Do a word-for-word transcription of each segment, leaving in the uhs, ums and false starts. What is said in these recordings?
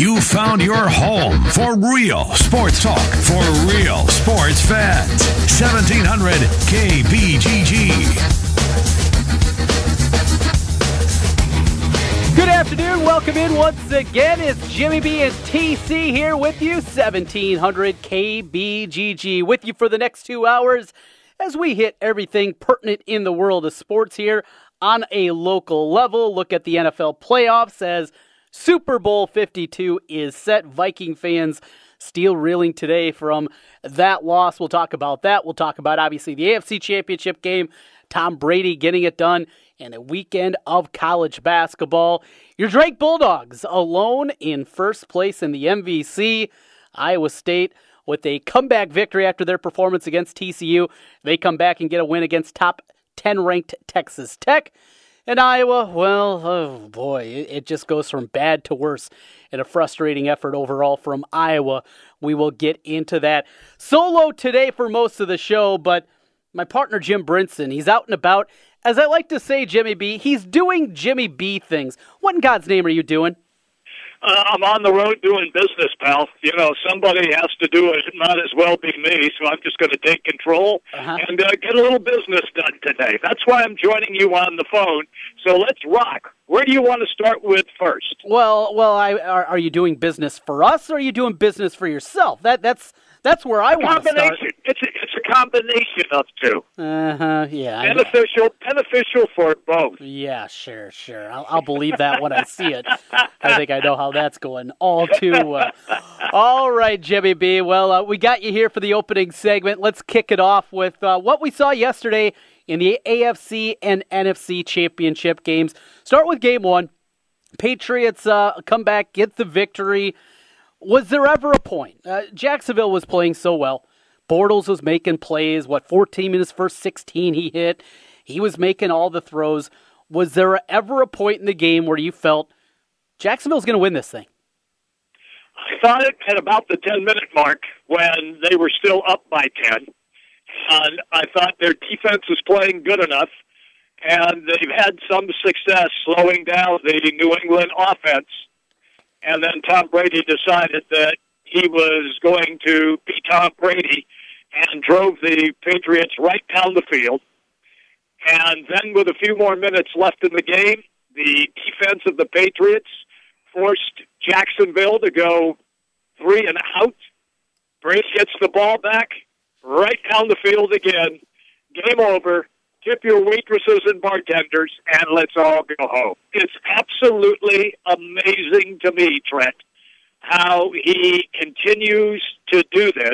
You found your home for real sports talk for real sports fans. seventeen hundred K B G G. Good afternoon. Welcome in once again. It's Jimmy B and T C here with you. seventeen hundred K B G G with you for the next two hours as we hit everything pertinent in the world of sports here on a local level. Look at the N F L playoffs as Super Bowl fifty-two is set. Viking fans still reeling today from that loss. We'll talk about that. We'll talk about, obviously, the A F C Championship game, Tom Brady getting it done, and a weekend of college basketball. Your Drake Bulldogs alone in first place in the M V C. Iowa State with a comeback victory after their performance against T C U. They come back and get a win against top ten-ranked Texas Tech. And Iowa, well, oh boy, it just goes from bad to worse in a frustrating effort overall from Iowa. We will get into that solo today for most of the show, but my partner Jim Brinson, he's out and about. As I like to say, Jimmy B, he's doing Jimmy B things. What in God's name are you doing? Uh, I'm on the road doing business, pal. You know, somebody has to do it. It might as well be me, so I'm just going to take control uh-huh. and uh, get a little business done today. That's why I'm joining you on the phone. So let's rock. Where do you want to start with first? Well, well, I, are, are you doing business for us, or are you doing business for yourself? That that's that's where I want to start. It's a, it's a combination of two. Uh huh. Yeah. Beneficial, beneficial for both. Yeah, sure, sure. I'll, I'll believe that when I see it. I think I know how that's going. All too. Uh, all right, Jimmy B. Well, uh, we got you here for the opening segment. Let's kick it off with uh, what we saw yesterday in the A F C and N F C championship games. Start with game one. Patriots uh, come back, get the victory. Was there ever a point? Uh, Jacksonville was playing so well. Bortles was making plays. What, fourteen in his first sixteen he hit. He was making all the throws. Was there ever a point in the game where you felt Jacksonville's going to win this thing? I thought it at about the ten-minute mark when they were still up by ten. And I thought their defense was playing good enough, and they've had some success slowing down the New England offense. And then Tom Brady decided that he was going to be Tom Brady and drove the Patriots right down the field. And then with a few more minutes left in the game, the defense of the Patriots forced Jacksonville to go three and out. Brady gets the ball back right down the field again. Game over. Tip your waitresses and bartenders, and let's all go home. It's absolutely amazing to me, Trent, how he continues to do this.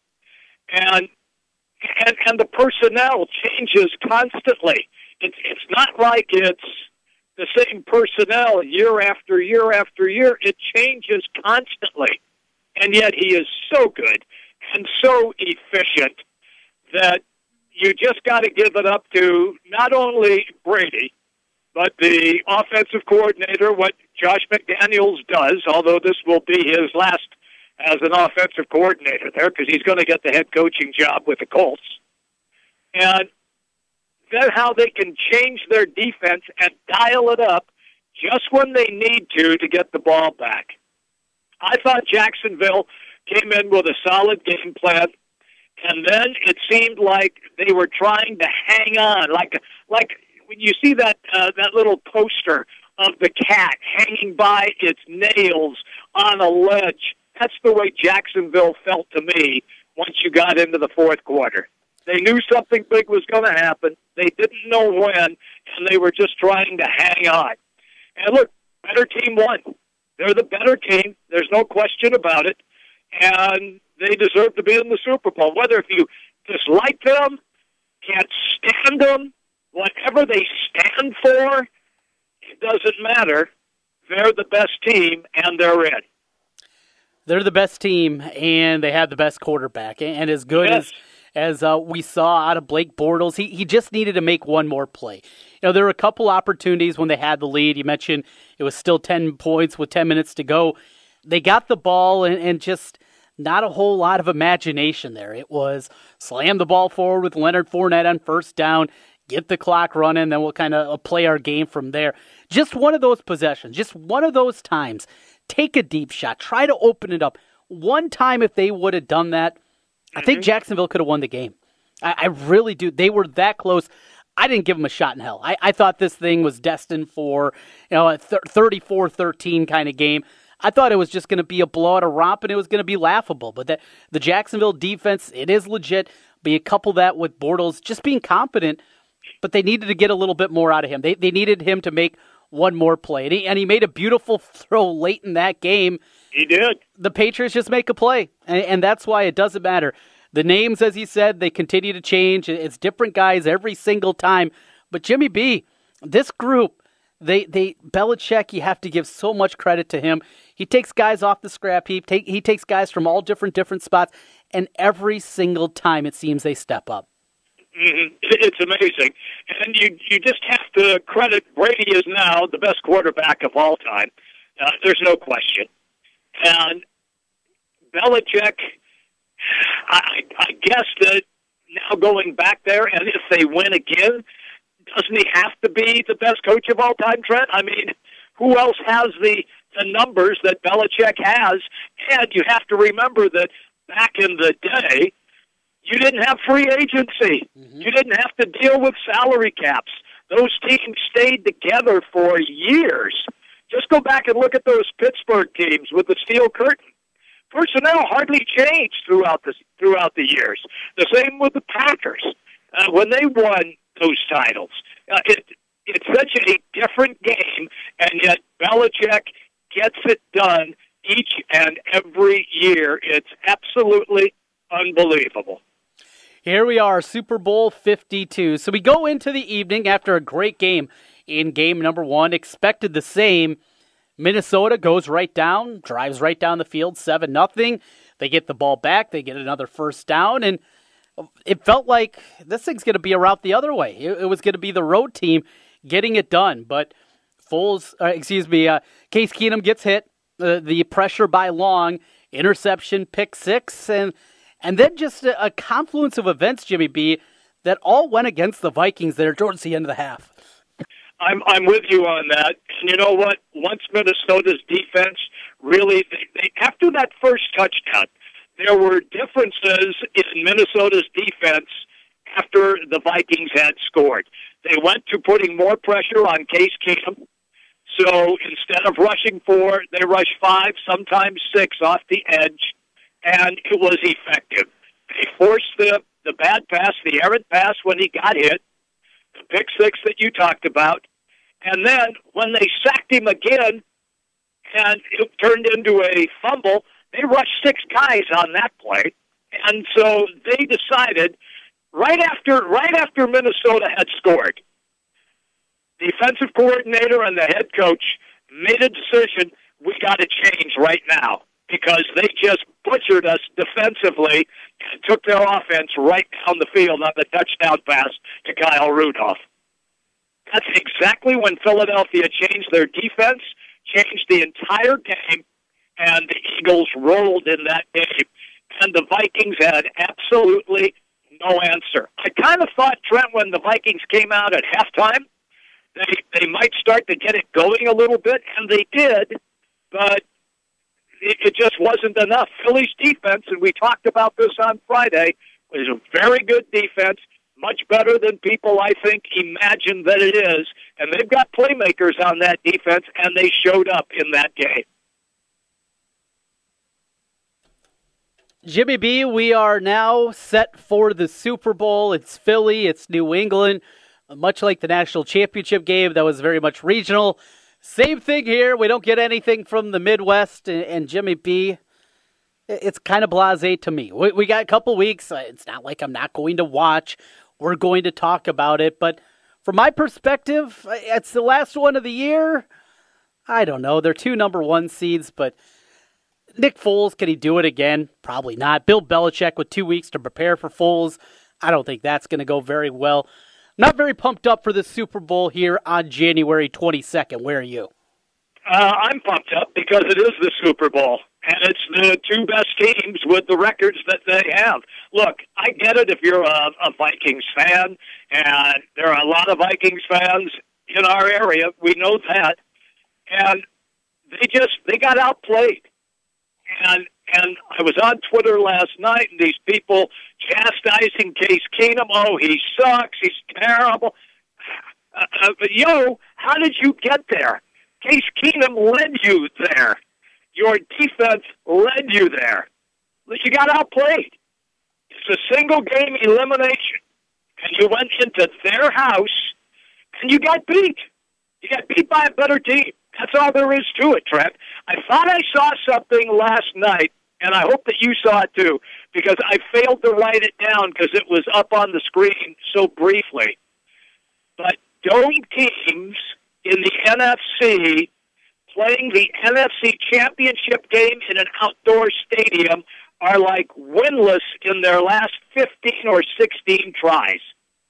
And and, and the personnel changes constantly. It's, it's not like it's the same personnel year after year after year. It changes constantly. And yet he is so good and so efficient that you just got to give it up to not only Brady, but the offensive coordinator, what Josh McDaniels does, although this will be his last as an offensive coordinator there because he's going to get the head coaching job with the Colts. And then how they can change their defense and dial it up just when they need to to get the ball back. I thought Jacksonville came in with a solid game plan. And then it seemed like they were trying to hang on, like like when you see that uh, that little poster of the cat hanging by its nails on a ledge. That's the way Jacksonville felt to me once you got into the fourth quarter. They knew something big was going to happen. They didn't know when, and they were just trying to hang on. And look, better team won. They're the better team. There's no question about it. And they deserve to be in the Super Bowl. Whether if you dislike them, can't stand them, whatever they stand for, it doesn't matter. They're the best team, and they're in. They're the best team, and they have the best quarterback. And as good yes. as as uh, we saw out of Blake Bortles, he, he just needed to make one more play. You know, there were a couple opportunities when they had the lead. You mentioned it was still ten points with ten minutes to go. They got the ball and, and just not a whole lot of imagination there. It was slam the ball forward with Leonard Fournette on first down, get the clock running, then we'll kind of play our game from there. Just one of those possessions, just one of those times. Take a deep shot. Try to open it up. One time if they would have done that, mm-hmm. I think Jacksonville could have won the game. I, I really do. They were that close. I didn't give them a shot in hell. I, I thought this thing was destined for, you know, a thirty-four thirteen kind of game. I thought it was just going to be a blowout, a romp, and it was going to be laughable. But the, the Jacksonville defense, it is legit. But you couple that with Bortles just being competent, but they needed to get a little bit more out of him. They they needed him to make one more play. And he, and he made a beautiful throw late in that game. He did. The Patriots just make a play, and, and that's why it doesn't matter. The names, as he said, they continue to change. It's different guys every single time. But Jimmy B, this group, they they Belichick, you have to give so much credit to him. He takes guys off the scrap heap. Take, he takes guys from all different different spots, and every single time it seems they step up. Mm-hmm. It's amazing. And you you just have to credit Brady is now the best quarterback of all time. Uh, there's no question. And Belichick, I, I guess that now going back there, and if they win again, doesn't he have to be the best coach of all time, Trent? I mean, who else has the, the numbers that Belichick has? And you have to remember that back in the day, you didn't have free agency. Mm-hmm. You didn't have to deal with salary caps. Those teams stayed together for years. Just go back and look at those Pittsburgh teams with the steel curtain. Personnel hardly changed throughout the throughout the years. The same with the Packers uh, when they won those titles. Uh, it it's such a different game, and yet Belichick gets it done each and every year. It's absolutely unbelievable. Here we are, Super Bowl fifty-two. So we go into the evening after a great game in game number one. Expected the same. Minnesota goes right down, drives right down the field, seven nothing. They get the ball back. They get another first down. And it felt like this thing's going to be a route the other way. It, it was going to be the road team getting it done. But Foles, uh, excuse me, uh, Case Keenum gets hit. Uh, the pressure by Long, interception, pick six. And and then just a, a confluence of events, Jimmy B, that all went against the Vikings there towards the end of the half. I'm I'm with you on that. And you know what? Once Minnesota's defense really, they, they, after that first touchdown, there were differences in Minnesota's defense after the Vikings had scored. They went to putting more pressure on Case Keenum. So instead of rushing four, they rushed five, sometimes six off the edge, and it was effective. They forced the, the bad pass, the errant pass when he got hit, the pick six that you talked about, and then when they sacked him again and it turned into a fumble, they rushed six guys on that play. And so they decided right after right after Minnesota had scored, the defensive coordinator and the head coach made a decision, we got to change right now, because they just butchered us defensively and took their offense right down the field on the touchdown pass to Kyle Rudolph. That's exactly when Philadelphia changed their defense, changed the entire game, and the Eagles rolled in that game. And the Vikings had absolutely no answer. I kind of thought, Trent, when the Vikings came out at halftime, they, they might start to get it going a little bit, and they did, but it, it just wasn't enough. Philly's defense, and we talked about this on Friday, was a very good defense, much better than people, I think, imagine that it is. And they've got playmakers on that defense, and they showed up in that game. Jimmy B, we are now set for the Super Bowl. It's Philly, it's New England. Much like the national championship game, that was very much regional. Same thing here. We don't get anything from the Midwest. And, and Jimmy B, it's kind of blasé to me. We, we got a couple weeks. It's not like I'm not going to watch. We're going to talk about it. But from my perspective, it's the last one of the year. I don't know. They're two number one seeds, but Nick Foles, can he do it again? Probably not. Bill Belichick with two weeks to prepare for Foles. I don't think that's going to go very well. Not very pumped up for the Super Bowl here on January twenty-second. Where are you? Uh, I'm pumped up because it is the Super Bowl. And it's the two best teams with the records that they have. Look, I get it if you're a, a Vikings fan, and there are a lot of Vikings fans in our area. We know that. And they just, they got outplayed. And and I was on Twitter last night, and these people chastising Case Keenum. Oh, he sucks. He's terrible. Uh, uh, but, yo, how did you get there? Case Keenum led you there. Your defense led you there. You got outplayed. It's a single-game elimination. And you went into their house, and you got beat. You got beat by a better team. That's all there is to it, Trent. I thought I saw something last night, and I hope that you saw it too, because I failed to write it down because it was up on the screen so briefly. But dome teams in the N F C playing the N F C championship game in an outdoor stadium are like winless in their last fifteen or sixteen tries.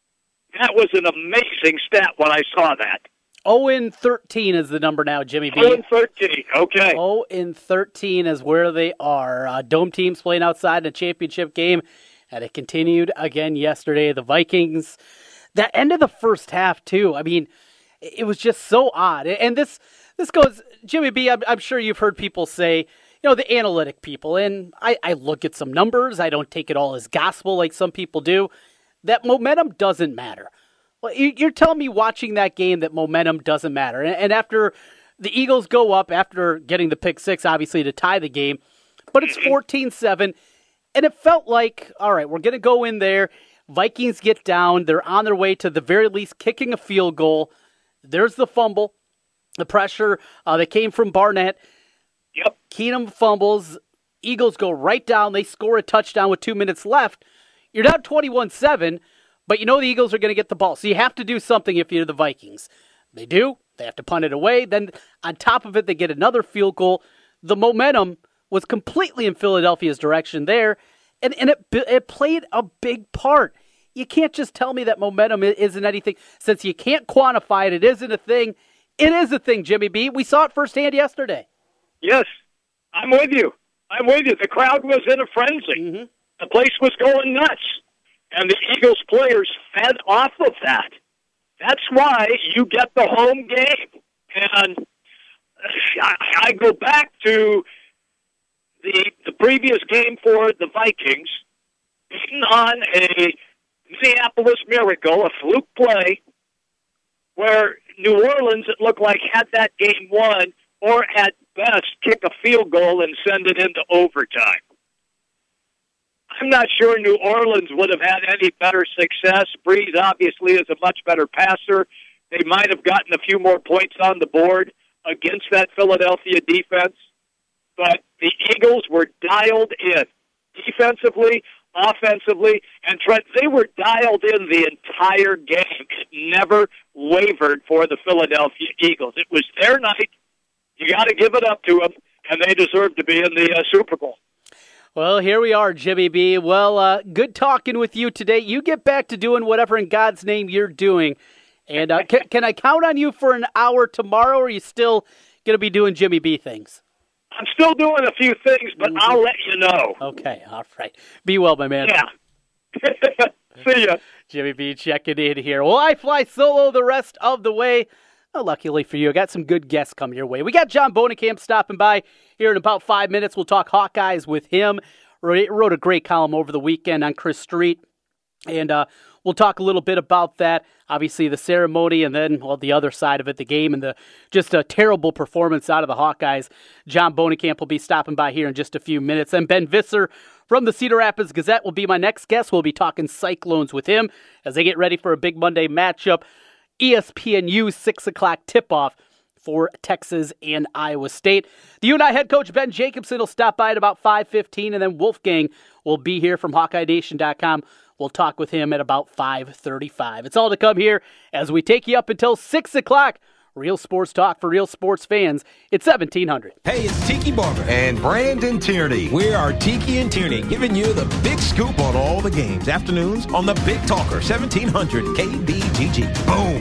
That was an amazing stat when I saw that. oh and thirteen is the number now, Jimmy B. oh and thirteen, okay. oh and thirteen is where they are. Uh, dome teams playing outside in a championship game, and it continued again yesterday. The Vikings, that end of the first half, too. I mean, it was just so odd. And this this goes, Jimmy B, I'm, I'm sure you've heard people say, you know, the analytic people, and I, I look at some numbers. I don't take it all as gospel like some people do. That momentum doesn't matter. Well, you're telling me watching that game that momentum doesn't matter. And after the Eagles go up, after getting the pick six, obviously, to tie the game, but it's fourteen seven, and it felt like, all right, we're going to go in there. Vikings get down. They're on their way to the very least kicking a field goal. There's the fumble, the pressure uh, that came from Barnett. Yep. Keenum fumbles. Eagles go right down. They score a touchdown with two minutes left. You're down twenty-one seven. But you know the Eagles are going to get the ball. So you have to do something if you're the Vikings. They do. They have to punt it away. Then on top of it, they get another field goal. The momentum was completely in Philadelphia's direction there. And, and it, it played a big part. You can't just tell me that momentum isn't anything. Since you can't quantify it, it isn't a thing. It is a thing, Jimmy B. We saw it firsthand yesterday. Yes, I'm with you. I'm with you. The crowd was in a frenzy. Mm-hmm. The place was going nuts. And the Eagles players fed off of that. That's why you get the home game. And I, I go back to the the previous game for the Vikings, beaten on a Minneapolis Miracle, a fluke play, where New Orleans, it looked like, had that game won, or at best kick a field goal and send it into overtime. I'm not sure New Orleans would have had any better success. Breeze obviously is a much better passer. They might have gotten a few more points on the board against that Philadelphia defense. But the Eagles were dialed in defensively, offensively, and Trent, they were dialed in the entire game. It never wavered for the Philadelphia Eagles. It was their night. You got to give it up to them, and they deserve to be in the uh, Super Bowl. Well, here we are, Jimmy B. Well, uh, good talking with you today. You get back to doing whatever in God's name you're doing. And uh, can, can I count on you for an hour tomorrow, or are you still going to be doing Jimmy B things? I'm still doing a few things, but mm-hmm. I'll let you know. Okay, all right. Be well, my man. Yeah. See ya. Jimmy B checking in here. Well, I fly solo the rest of the way. Well, luckily for you, I got some good guests coming your way. We got John Bohnenkamp stopping by here in about five minutes. We'll talk Hawkeyes with him. Wrote a great column over the weekend on Chris Street, and uh, we'll talk a little bit about that. Obviously, the ceremony, and then well, the other side of it, the game, and the just a terrible performance out of the Hawkeyes. John Bohnenkamp will be stopping by here in just a few minutes, and Ben Visser from the Cedar Rapids Gazette will be my next guest. We'll be talking Cyclones with him as they get ready for a big Monday matchup. E S P N U six o'clock tip-off for Texas and Iowa State. The U N I head coach Ben Jacobson will stop by at about five fifteen, and then Wolfgang will be here from Hawkeye Nation dot com. We'll talk with him at about five thirty-five. It's all to come here as we take you up until six o'clock. Real sports talk for real sports fans. It's seventeen hundred. Hey, it's Tiki Barber. And Brandon Tierney. We are Tiki and Tierney, giving you the big scoop on all the games. Afternoons on the Big Talker, seventeen hundred K B G G. Boom.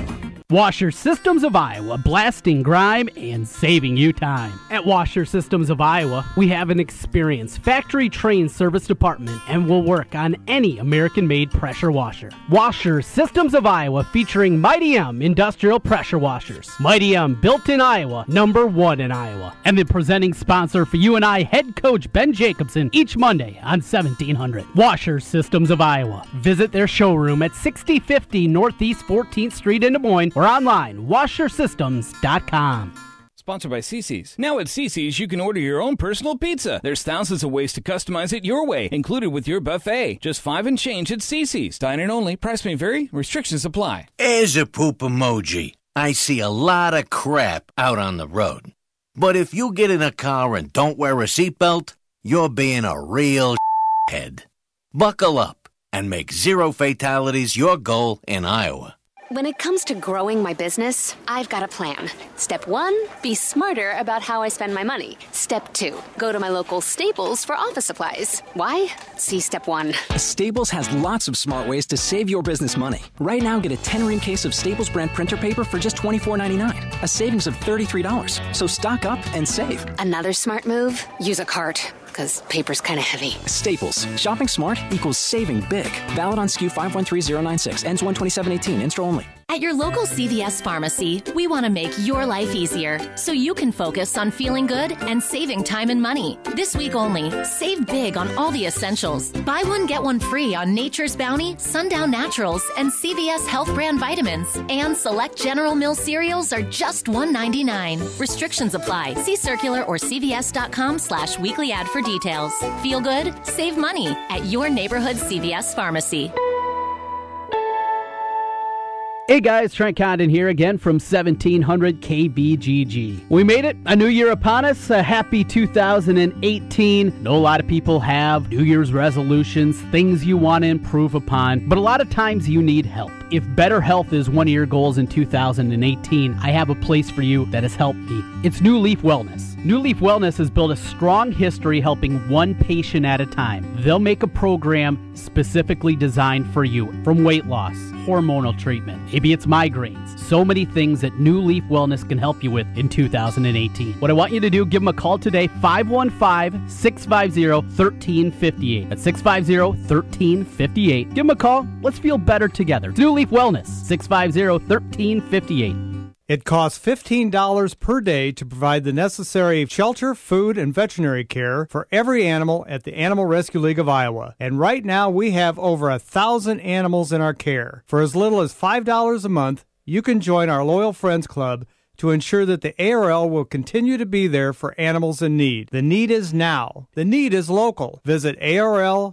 Washer Systems of Iowa, blasting grime and saving you time. At Washer Systems of Iowa, we have an experienced factory-trained service department and will work on any American-made pressure washer. Washer Systems of Iowa, featuring Mighty M industrial pressure washers. Mighty M, built in Iowa, number one in Iowa. And the presenting sponsor for you and I, head coach Ben Jacobson, each Monday on seventeen hundred. Washer Systems of Iowa. Visit their showroom at sixty fifty Northeast fourteenth Street in Des Moines or online, washer systems dot com. Sponsored by Cece's. Now at Cece's, you can order your own personal pizza. There's thousands of ways to customize it your way, included with your buffet. Just five and change at Cece's. Dine-in only. Price may vary. Restrictions apply. There's a poop emoji. I see a lot of crap out on the road. But if you get in a car and don't wear a seatbelt, you're being a real head. Buckle up and make zero fatalities your goal in Iowa. When it comes to growing my business, I've got a plan. Step one, be smarter about how I spend my money. Step two, go to my local Staples for office supplies. Why? See step one. Staples has lots of smart ways to save your business money. Right now, get a ten-ring case of Staples brand printer paper for just twenty-four ninety-nine, a savings of thirty-three dollars. So stock up and save. Another smart move? Use a cart, because paper's kind of heavy. Staples. Shopping smart equals saving big. Valid on S K U five one three zero nine six. Ends one twenty-seven eighteen. In-store only. At your local C V S pharmacy, we want to make your life easier so you can focus on feeling good and saving time and money. This week only, save big on all the essentials. Buy one, get one free on Nature's Bounty, Sundown Naturals, and C V S Health Brand vitamins. And select General Mills cereals are just one ninety-nine. Restrictions apply. See circular or cvs.com slash weekly ad for details. Feel good, save money at your neighborhood C V S pharmacy. Hey guys, Trent Condon here again from seventeen hundred K B G G. We made it, a new year upon us, a happy two thousand eighteen. I know a lot of people have New Year's resolutions, things you want to improve upon, but a lot of times you need help. If better health is one of your goals in two thousand eighteen, I have a place for you that has helped me. It's New Leaf Wellness. New Leaf Wellness has built a strong history helping one patient at a time. They'll make a program specifically designed for you, from weight loss, hormonal treatment, maybe it's migraines, so many things that New Leaf Wellness can help you with in two thousand eighteen. What I want you to do, give them a call today, five one five, six five zero, one three five eight. That's six five zero, one three five eight. Give them a call. Let's feel better together. New Leaf Wellness, six five zero, one three five eight. It costs fifteen dollars per day to provide the necessary shelter, food, and veterinary care for every animal at the Animal Rescue League of Iowa. And right now, we have over a thousand animals in our care. For as little as five dollars a month, you can join our Loyal Friends Club to ensure that the A R L will continue to be there for animals in need. The need is now. The need is local. Visit arl-iowa.org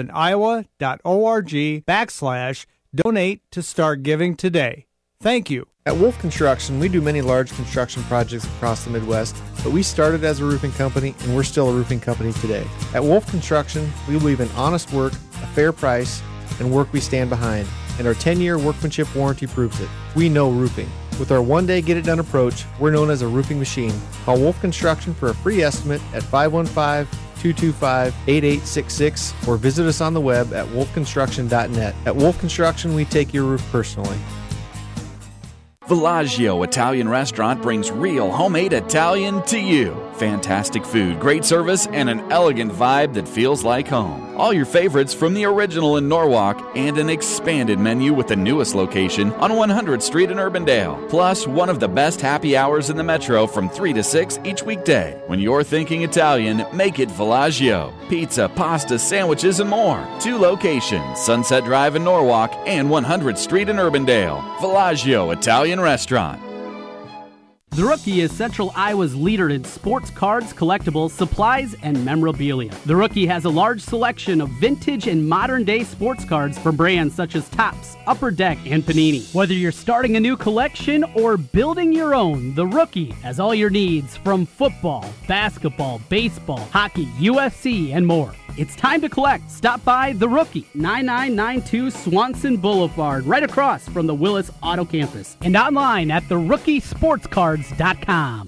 backslash donate to start giving today. Thank you. At Wolf Construction, we do many large construction projects across the Midwest, but we started as a roofing company and we're still a roofing company today. At Wolf Construction, we believe in honest work, a fair price, and work we stand behind, and our ten-year workmanship warranty proves it. We know roofing. With our one-day get-it-done approach, we're known as a roofing machine. Call Wolf Construction for a free estimate at five one five, two two five, eight eight six six or visit us on the web at wolf construction dot net. At Wolf Construction, we take your roof personally. Villaggio Italian Restaurant brings real homemade Italian to you. Fantastic food, great service, and an elegant vibe that feels like home. All your favorites from the original in Norwalk and an expanded menu with the newest location on one hundredth Street in Urbandale. Plus, one of the best happy hours in the metro from three to six each weekday. When you're thinking Italian, make it Villaggio. Pizza, pasta, sandwiches, and more. Two locations, Sunset Drive in Norwalk and one hundredth Street in Urbandale. Villaggio Italian Restaurant. The Rookie is Central Iowa's leader in sports cards, collectibles, supplies, and memorabilia. The Rookie has a large selection of vintage and modern-day sports cards from brands such as Topps, Upper Deck, and Panini. Whether you're starting a new collection or building your own, The Rookie has all your needs from football, basketball, baseball, hockey, U F C, and more. It's time to collect. Stop by The Rookie, ninety-nine ninety-two Swanson Boulevard, right across from the Willis Auto Campus, and online at the rookie sports cards dot com.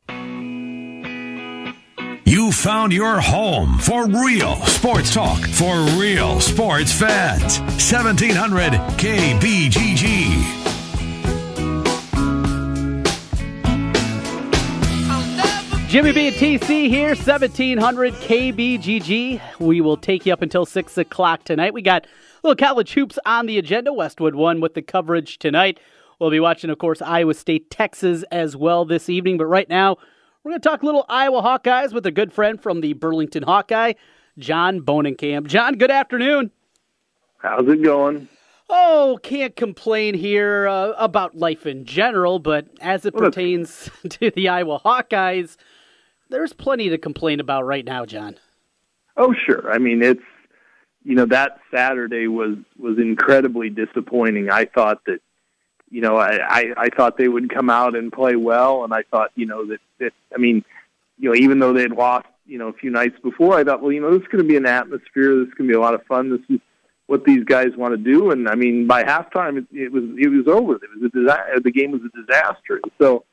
You found your home for real sports talk for real sports fans. seventeen hundred K B G G. Jimmy B and T C here, seventeen hundred K B G G. We will take you up until six o'clock tonight. We got a little college hoops on the agenda. Westwood won with the coverage tonight. We'll be watching, of course, Iowa State, Texas as well this evening. But right now, we're going to talk a little Iowa Hawkeyes with a good friend from the Burlington Hawkeye, John Bohnenkamp. John, good afternoon. How's it going? Oh, can't complain here uh, about life in general, but as it Well, pertains to the Iowa Hawkeyes, there's plenty to complain about right now, John. Oh, sure. I mean, it's, you know, that Saturday was, was incredibly disappointing. I thought that, you know, I, I, I thought they would come out and play well, and I thought, you know, that, that, I mean, you know, even though they had lost, you know, a few nights before, I thought, well, you know, this is going to be an atmosphere. This is going to be a lot of fun. This is what these guys want to do. And, I mean, by halftime, it, it was it was over. It was a disaster. The game was a disaster. So,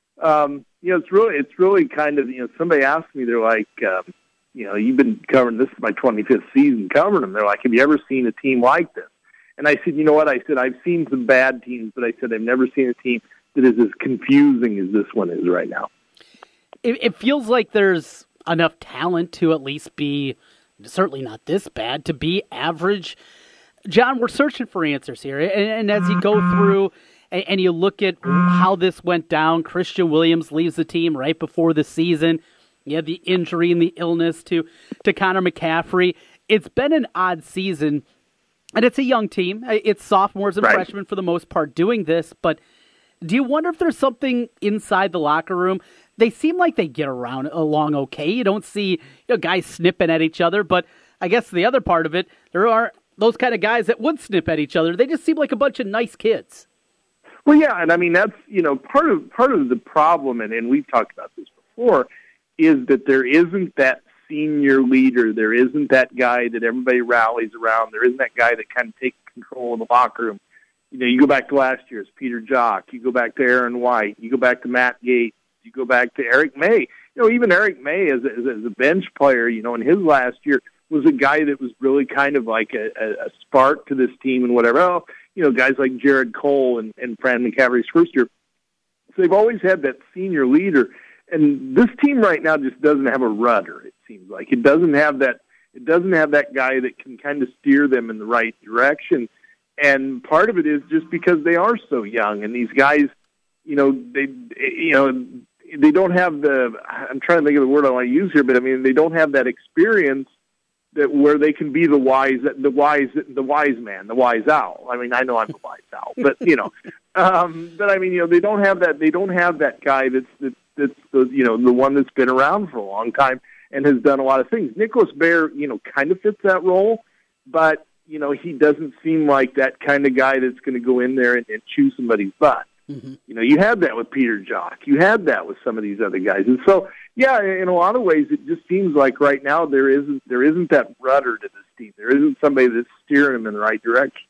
um, you know, it's really, it's really kind of, you know, somebody asked me, they're like, um, you know, you've been covering, this is my twenty-fifth season covering them. They're like, have you ever seen a team like this? And I said, you know what? I said, I've seen some bad teams, but I said, I've never seen a team that is as confusing as this one is right now. It, it feels like there's enough talent to at least be, certainly not this bad, to be average. John, we're searching for answers here. And, and as you go through and, and you look at how this went down, Christian Williams leaves the team right before the season. You had the injury and the illness to, to Connor McCaffrey. It's been an odd season, and it's a young team. It's sophomores and Right. freshmen for the most part doing this, but do you wonder if there's something inside the locker room? They seem like they get around along okay. You don't see, you know, guys snipping at each other, but I guess the other part of it, there are those kind of guys that would snip at each other. They just seem like a bunch of nice kids. Well, yeah, and I mean, that's, you know, part of part of the problem, and, and we've talked about this before, is that there isn't that senior leader. There isn't that guy that everybody rallies around. There isn't that guy that kind of takes control of the locker room. You know, you go back to last year's Peter Jock. You go back to Aaron White. You go back to Matt Gates. You go back to Eric May. You know, even Eric May as a, as a bench player, you know, in his last year was a guy that was really kind of like a, a, a spark to this team and whatever. Oh, you know, guys like Jared Cole and, and Fran McCaffrey's first year. So they've always had that senior leader. And this team right now just doesn't have a rudder, it seems like. It doesn't have that it doesn't have that guy that can kind of steer them in the right direction. And part of it is just because they are so young, and these guys, you know, they you know, they don't have the I'm trying to think of the word I want to use here, but I mean, they don't have that experience that where they can be the wise the wise the wise man, the wise owl. I mean, I know I'm the wise owl, but you know, um, but I mean, you know, they don't have that they don't have that guy that's that's that's the you know the one that's been around for a long time and has done a lot of things. Nicholas Baer, you know, kind of fits that role, but you know, he doesn't seem like that kind of guy that's going to go in there and, and chew somebody's butt. Mm-hmm. You know, you had that with Peter Jock. You had that with some of these other guys. And so, yeah, in a lot of ways, it just seems like right now there isn't there isn't that rudder to this team. There isn't somebody that's steering them in the right direction.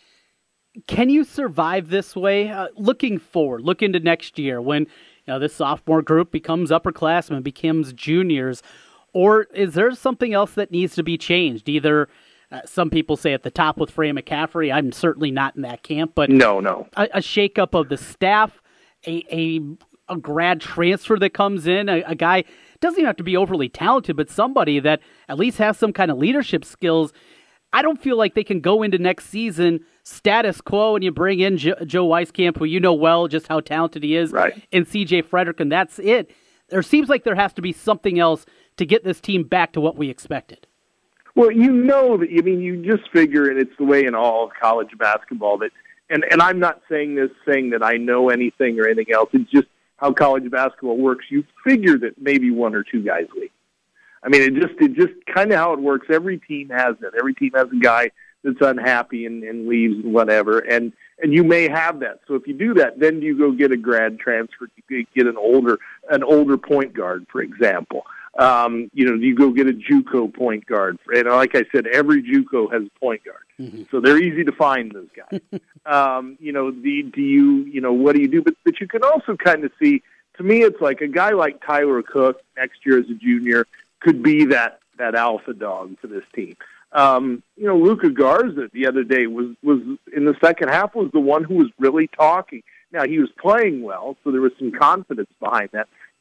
Can you survive this way? Uh, looking forward, look into next year when, you know, this sophomore group becomes upperclassmen, becomes juniors, or is there something else that needs to be changed? Either uh, some people say at the top with Fran McCaffrey. I'm certainly not in that camp, but no, no, a, a shakeup of the staff, a, a a grad transfer that comes in, a, a guy doesn't even have to be overly talented, but somebody that at least has some kind of leadership skills. I don't feel like they can go into next season status quo and you bring in jo- Joe Weiskamp, who you know well just how talented he is, right, and C J Frederick, and that's it. There seems like there has to be something else to get this team back to what we expected. Well, you know that, I mean, you just figure, and it's the way in all of college basketball that, and, and I'm not saying this saying that I know anything or anything else. It's just how college basketball works. You figure that maybe one or two guys leave. I mean, it just it just kind of how it works. Every team has that. Every team has a guy that's unhappy and, and leaves and whatever, and and you may have that. So if you do that, then you go get a grad transfer. You get an older an older point guard, for example. Um, you know, you go get a JUCO point guard. And like I said, every JUCO has a point guard. Mm-hmm. So they're easy to find, those guys. um, you know, the, do you, you know, what do you do? But, but you can also kind of see, to me, it's like a guy like Tyler Cook next year as a junior could be that, that alpha dog for this team. Um, you know, Luka Garza the other day was, was in the second half was the one who was really talking. Now, he was playing well, so there was some confidence behind that.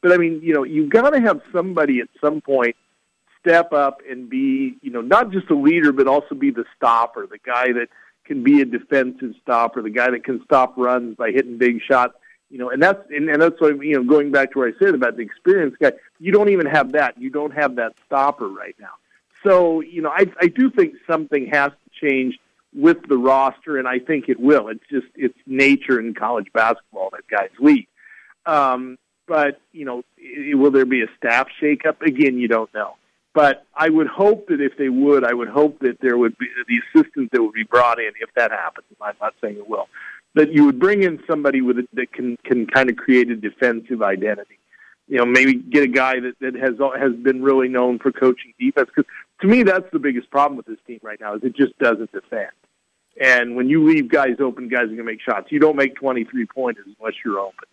But I mean, you know, you've got to have somebody at some point step up and be, you know, not just a leader, but also be the stopper, the guy that can be a defensive stopper, the guy that can stop runs by hitting big shots. You know, and that's and, and that's what, you know, going back to what I said about the experienced guy, you don't even have that. You don't have that stopper right now. So, you know, I I do think something has to change with the roster, and I think it will. It's just it's nature in college basketball that guys leave. Um, but you know, it, will there be a staff shakeup again? You don't know. But I would hope that if they would, I would hope that there would be the assistant that would be brought in if that happens. I'm not saying it will. That you would bring in somebody with a, that can can kind of create a defensive identity. You know, maybe get a guy that, that has has been really known for coaching defense. Because to me, that's the biggest problem with this team right now is it just doesn't defend. And when you leave guys open, guys are going to make shots. You don't make twenty-three pointers unless you're open.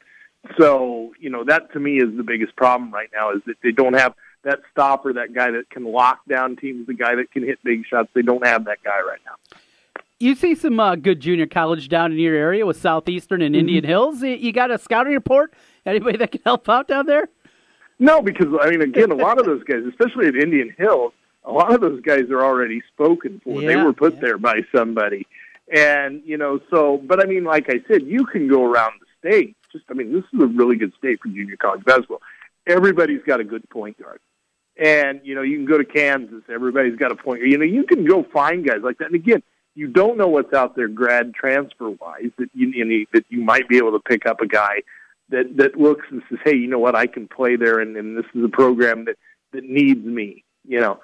So, you know, that to me is the biggest problem right now is that they don't have that stopper, that guy that can lock down teams, the guy that can hit big shots. They don't have that guy right now. You see some uh, good junior college down in your area with Southeastern and mm-hmm. Indian Hills. You got a scouting report? Anybody that can help out down there? No, because, I mean, again, a lot of those guys, especially at Indian Hills, a lot of those guys are already spoken for. Yeah, they were put yeah. there by somebody. And, you know, so, but I mean, like I said, you can go around the state. Just, I mean, this is a really good state for junior college basketball. Everybody's got a good point guard. And, you know, you can go to Kansas. Everybody's got a point guard. You know, you can go find guys like that. And again, you don't know what's out there grad transfer-wise that you, you know, that you might be able to pick up a guy that, that looks and says, hey, you know what, I can play there, and, and this is a program that, that needs me, you know.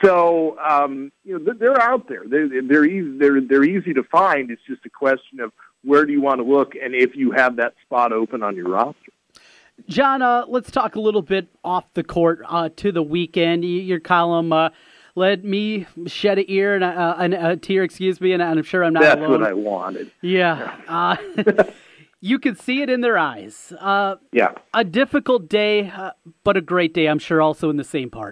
So, um, you know, they're out there. They're, they're, easy, they're, they're easy to find. It's just a question of where do you want to look and if you have that spot open on your roster. John, uh, let's talk a little bit off the court uh, to the weekend. Your column uh, led me shed a ear and a, a, a tear, excuse me, and I'm sure I'm not That's alone. That's what I wanted. Yeah. Uh, you could see it in their eyes. Uh, yeah. A difficult day, uh, but a great day, I'm sure, also in the same part.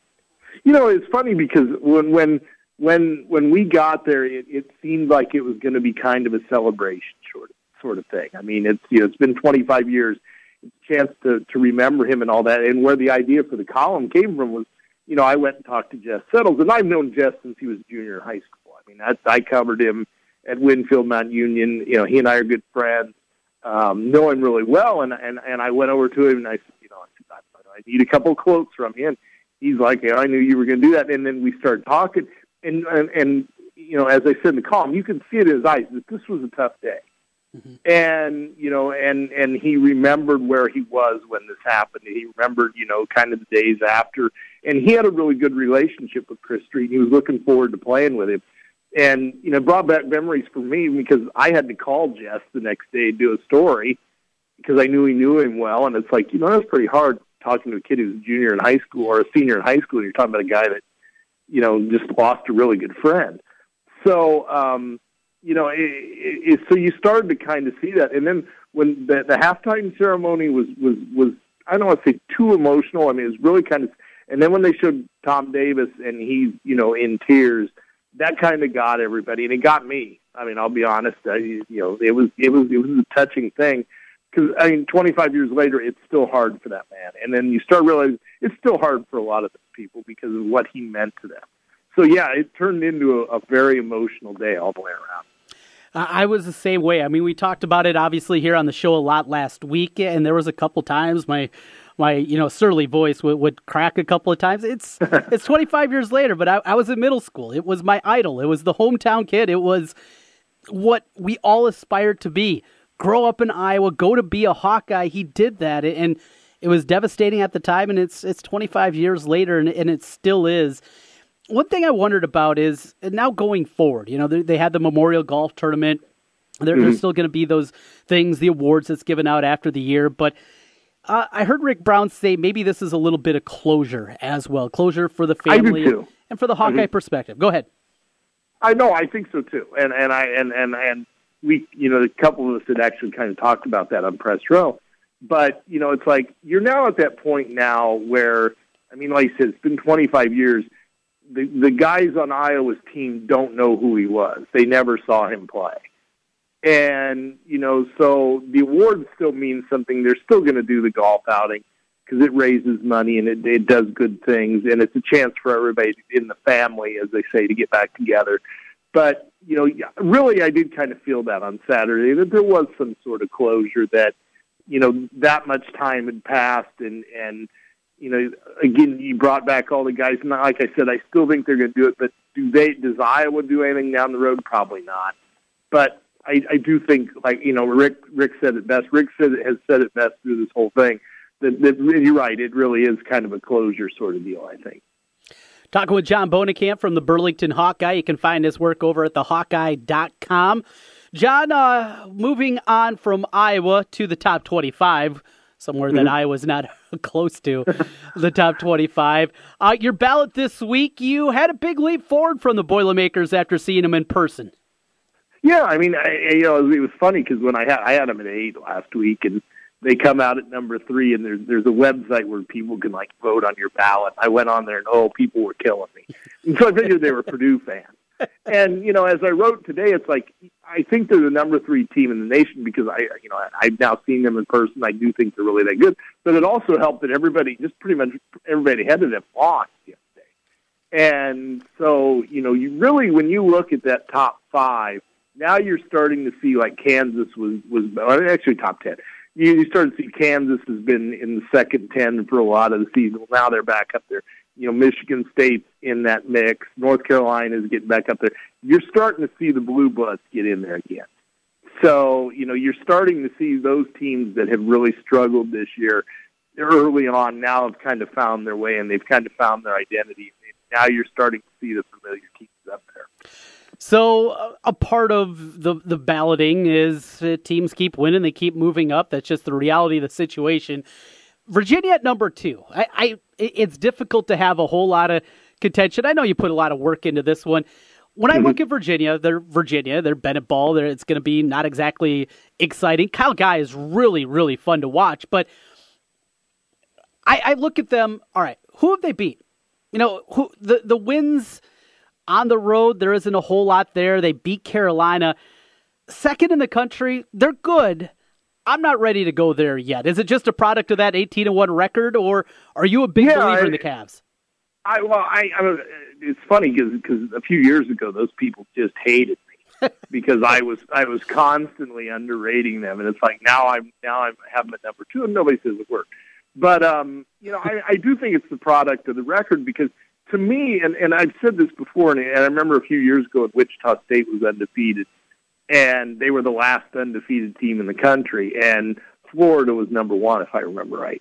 You know, it's funny because when when when when we got there, it, it seemed like it was going to be kind of a celebration sort of, sort of thing. I mean, it's you know, it's been twenty-five years. It's a chance to, to remember him and all that. And where the idea for the column came from was, you know, I went and talked to Jess Settles, and I've known Jess since he was a junior in high school. I mean, I, I covered him at Winfield Mount Union. You know, he and I are good friends, um, know him really well. And, and, and I went over to him, and I said, you know, I, said, I, I need a couple of quotes from him. He's like, yeah, I knew you were going to do that. And then we started talking. And, and, and, you know, as I said in the column, you can see it in his eyes that this was a tough day. Mm-hmm. And, you know, and, and he remembered where he was when this happened. He remembered, you know, kind of the days after. And he had a really good relationship with Chris Street. He was looking forward to playing with him. And, you know, brought back memories for me because I had to call Jess the next day to do a story because I knew he knew him well. And it's like, you know, that's pretty hard talking to a kid who's a junior in high school or a senior in high school. And you're talking about a guy that, you know, just lost a really good friend. So, um, you know, it, it, so you started to kind of see that. And then when the, the halftime ceremony was, was, was, I don't want to say too emotional. I mean, it was really kind of, and then when they showed Tom Davis and he's, you know, in tears, that kind of got everybody, and it got me. I mean, I'll be honest, I, you know, it was, it was, it was a touching thing because, I mean, twenty-five years later, it's still hard for that man. And then you start realizing it's still hard for a lot of people because of what he meant to them. So, yeah, it turned into a, a very emotional day all the way around. I was the same way. I mean, we talked about it obviously here on the show a lot last week, and there was a couple times my my you know surly voice would, would crack a couple of times. It's it's twenty-five years later, but I, I was in middle school. It was my idol. It was the hometown kid. It was what we all aspired to be. Grow up in Iowa, go to be a Hawkeye. He did that, and it was devastating at the time, and it's it's twenty-five years later, and, and it still is. One thing I wondered about is now going forward, you know, they, they had the Memorial Golf Tournament. There, mm-hmm. There's still going to be those things, the awards that's given out after the year. But uh, I heard Rick Brown say maybe this is a little bit of closure as well. Closure for the family I do too. And for the Hawkeye mm-hmm. perspective. Go ahead. I know, I think so too. And and I and, and, and we, you know, a couple of us had actually kind of talked about that on Press Row. But, you know, it's like you're now at that point now where, I mean, like I said, it's been twenty-five years. The, the guys on Iowa's team don't know who he was. They never saw him play. And, you know, so the award still means something. They're still going to do the golf outing. because it raises money and it, it does good things, and it's a chance for everybody in the family, as they say, to get back together. But, you know, really I did kind of feel that on Saturday, that there was some sort of closure, that, you know, that much time had passed, and, and you know, again, you brought back all the guys. And like I said, I still think they're going to do it, but do they, does Iowa do anything down the road? Probably not. But I, I do think, like, you know, Rick Rick said it best. Rick said it, has said it best through this whole thing. That, that you're right. It really is kind of a closure sort of deal, I think. Talking with John Bohnenkamp from the Burlington Hawkeye. You can find his work over at the hawkeye dot com. John, uh, moving on from Iowa to the top twenty-five, somewhere that mm-hmm. Iowa's not close to the top twenty-five. Uh, your ballot this week, you had a big leap forward from the Boilermakers after seeing them in person. Yeah, I mean, I, you know, it was funny because when I had I had them at eight last week, and they come out at number three, and there's there's a website where people can like vote on your ballot. I went on there, and oh, people were killing me, and so I figured they were Purdue fans. And you know, as I wrote today, it's like I think they're the number three team in the nation because I, you know, I've now seen them in person. I do think they're really that good, but it also helped that everybody, just pretty much everybody ahead of them, lost yesterday. And so, you know, you really, when you look at that top five, now you're starting to see like Kansas was was well, actually top ten. You, you start to see Kansas has been in the second ten for a lot of the season. Well, now they're back up there. You know, Michigan State's in that mix. North Carolina is getting back up there. You're starting to see the Blue Bloods get in there again. So, you know, you're starting to see those teams that have really struggled this year early on now have kind of found their way, and they've kind of found their identity. Now you're starting to see the familiar teams up there. So uh, a part of the the balloting is uh, teams keep winning, they keep moving up. That's just the reality of the situation. Virginia at number two. I, I it's difficult to have a whole lot of contention. I know you put a lot of work into this one. When I mm-hmm. look at Virginia, they're Virginia, they're Bennett Ball. They're, it's going to be not exactly exciting. Kyle Guy is really, really fun to watch. But I, I look at them. All right, who have they beat? You know, who the the wins. On the road, there isn't a whole lot there. They beat Carolina. Second in the country, they're good. I'm not ready to go there yet. Is it just a product of that eighteen and one record, or are you a big yeah, believer I, in the Cavs? I well, I, I it's funny because a few years ago, those people just hated me because I was I was constantly underrating them, and it's like now I'm now I have them at number two, and nobody says a word. But um, you know, I, I do think it's the product of the record because. To me, and, and I've said this before, and, and I remember a few years ago, Wichita State was undefeated, and they were the last undefeated team in the country, and Florida was number one, if I remember right.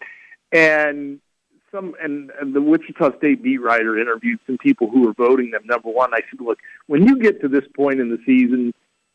And some, and, and the Wichita State beat writer interviewed some people who were voting them number one. I said, look, when you get to this point in the season,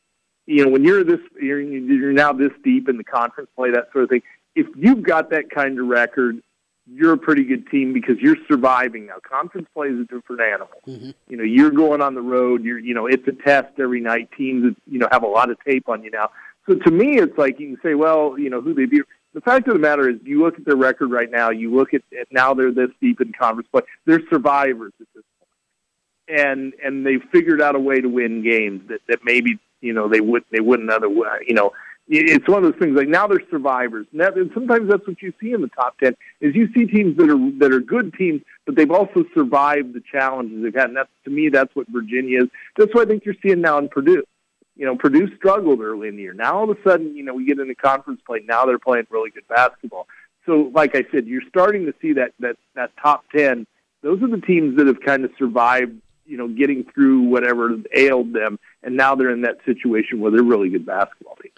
you know, when you're this, you're, you're now this deep in the conference play, that sort of thing. If you've got that kind of record, you're a pretty good team because you're surviving now. Conference play is a different animal. Mm-hmm. You know, you're going on the road. You're, you know, it's a test every night. Teams, you know, have a lot of tape on you now. So to me, it's like you can say, well, you know, who they beat. The fact of the matter is, you look at their record right now. You look at, at now they're this deep in conference play. They're survivors at this point, and and they've figured out a way to win games that, that maybe you know they would they wouldn't otherwise. You know. It's one of those things like now they're survivors, and, that, and sometimes that's what you see in the top ten. Is you see teams that are that are good teams, but they've also survived the challenges they've had. And that's to me, that's what Virginia is. That's what I think you're seeing now in Purdue. You know, Purdue struggled early in the year. Now all of a sudden, you know, we get into conference play. Now they're playing really good basketball. So, like I said, you're starting to see that that that top ten. Those are the teams that have kind of survived. You know, getting through whatever ailed them, and now they're in that situation where they're really good basketball teams.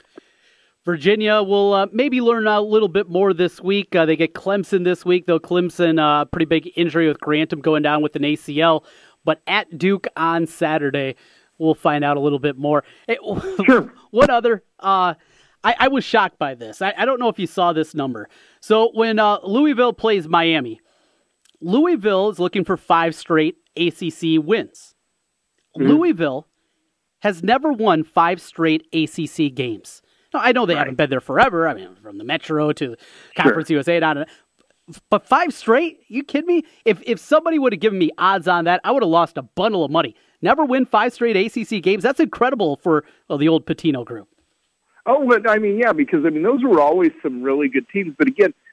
Virginia will uh, maybe learn a little bit more this week. Uh, they get Clemson this week, though Clemson, uh, pretty big injury with Grantham going down with an A C L. But at Duke on Saturday, we'll find out a little bit more. Hey, sure. What other? Uh, I, I was shocked by this. I, I don't know if you saw this number. So when uh, Louisville plays Miami, Louisville is looking for five straight A C C wins. Mm-hmm. Louisville has never won five straight A C C games. Now, I know they right. haven't been there forever. I mean, from the Metro to Conference sure. U S A, down to, but five straight? You kidding me? If if somebody would have given me odds on that, I would have lost a bundle of money. Never win five straight A C C games. That's incredible for well, the old Pitino group. Oh, but I mean, yeah, because I mean, those were always some really good teams. But again,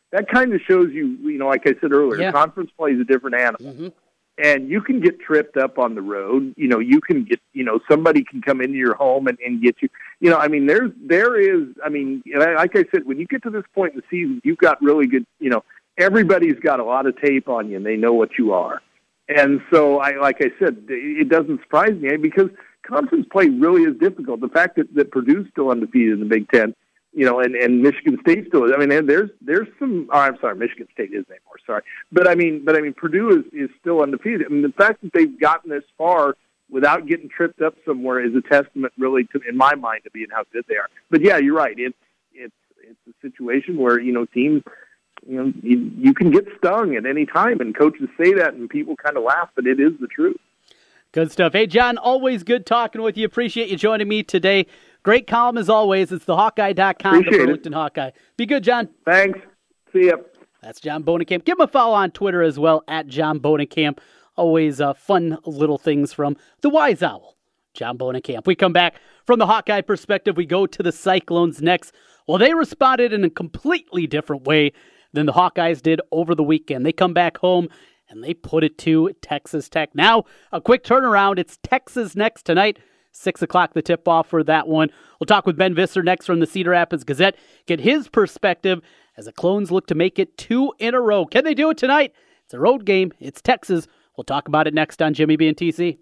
that kind of shows you, you know, like I said earlier, Yeah. conference play is a different animal. Mm-hmm. And you can get tripped up on the road. You know, you can get, you know, somebody can come into your home and, and get you. You know, I mean, there's, there is, I mean, like I said, when you get to this point in the season, you've got really good, you know, everybody's got a lot of tape on you and they know what you are. And so, I, like I said, it doesn't surprise me because conference play really is difficult. The fact that, that Purdue's still undefeated in the Big Ten, you know, and, and Michigan State still is. I mean, there's there's some. Oh, I'm sorry, Michigan State isn't anymore. Sorry, but I mean, but I mean, Purdue is, is still undefeated. I mean, the fact that they've gotten this far without getting tripped up somewhere is a testament, really, to, in my mind, to being how good they are. But yeah, you're right. It's it's it's a situation where you know teams, you know, you, you can get stung at any time, and coaches say that, and people kind of laugh, but it is the truth. Good stuff. Hey, John, always good talking with you. Appreciate you joining me today. Great column as always. It's the Hawkeye dot com, the Burlington Hawkeye. Be good, John. Thanks. See ya. That's John Bonenkamp. Give him a follow on Twitter as well, at John Bonenkamp. Always uh, fun little things from the Wise Owl, John Bonenkamp. We come back from the Hawkeye perspective. We go to the Cyclones next. Well, they responded in a completely different way than the Hawkeyes did over the weekend. They come back home and they put it to Texas Tech. Now, a quick turnaround. It's Texas next tonight. Six o'clock, the tip-off for that one. We'll talk with Ben Visser next from the Cedar Rapids Gazette. Get his perspective as the Clones look to make it two in a row. Can they do it tonight? It's a road game. It's Texas. We'll talk about it next on Jimmy B and T C.